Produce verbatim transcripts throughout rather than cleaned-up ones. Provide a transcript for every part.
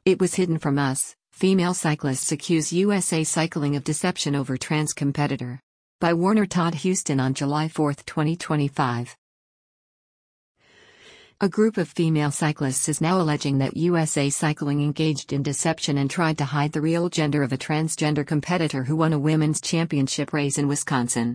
It was hidden from us. Female cyclists accuse U S A Cycling of deception over trans competitor. By Warner Todd Houston on July fourth, twenty twenty-five. A group of female cyclists is now alleging that U S A Cycling engaged in deception and tried to hide the real gender of a transgender competitor who won a women's championship race in Wisconsin.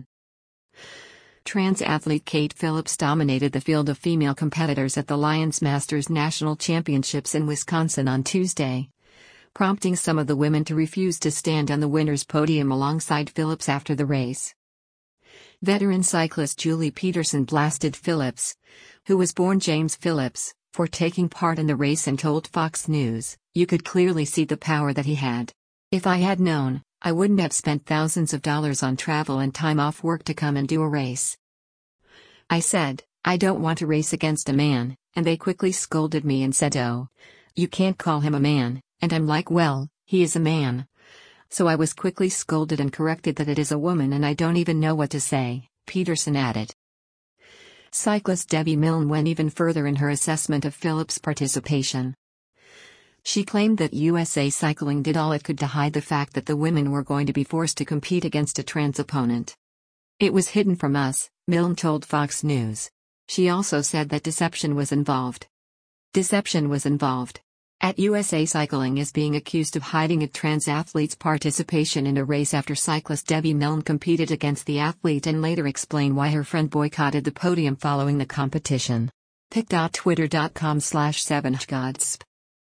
Trans athlete Kate Phillips dominated the field of female competitors at the Lions Masters National Championships in Wisconsin on Tuesday, prompting some of the women to refuse to stand on the winner's podium alongside Phillips after the race. Veteran cyclist Julie Peterson blasted Phillips, who was born James Phillips, for taking part in the race and told Fox News, "You could clearly see the power that he had. If I had known, I wouldn't have spent thousands of dollars on travel and time off work to come and do a race. I said, I don't want to race against a man, and they quickly scolded me and said, oh, you can't call him a man, and I'm like, well, he is a man. So I was quickly scolded and corrected that it is a woman and I don't even know what to say," Peterson added. Cyclist Debbie Milne went even further in her assessment of Phillips' participation. She claimed that U S A Cycling did all it could to hide the fact that the women were going to be forced to compete against a trans opponent. "It was hidden from us," Milne told Fox News. She also said that deception was involved. Deception was involved. At U S A Cycling is being accused of hiding a trans athlete's participation in a race after cyclist Debbie Milne competed against the athlete and later explained why her friend boycotted the podium following the competition. pic dot twitter dot com slash seven godsp.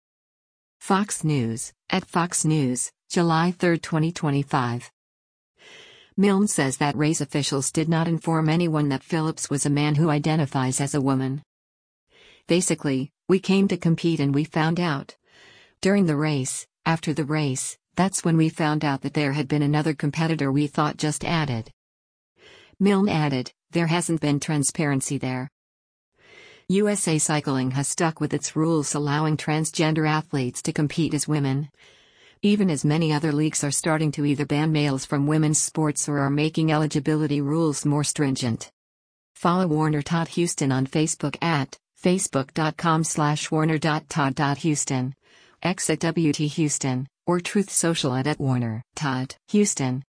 Fox News, at Fox News, July third, twenty twenty-five. Milne says that race officials did not inform anyone that Phillips was a man who identifies as a woman. "Basically, we came to compete and we found out. During the race, after the race, that's when we found out that there had been another competitor we thought just added." Milne added, "There hasn't been transparency there. U S A Cycling has stuck with its rules allowing transgender athletes to compete as women, even as many other leagues are starting to either ban males from women's sports or are making eligibility rules more stringent." Follow Warner Todd Houston on Facebook at facebook dot com slash warner dot todd dot houston, X at W T Houston, or Truth Social at, at Warner Todd Houston.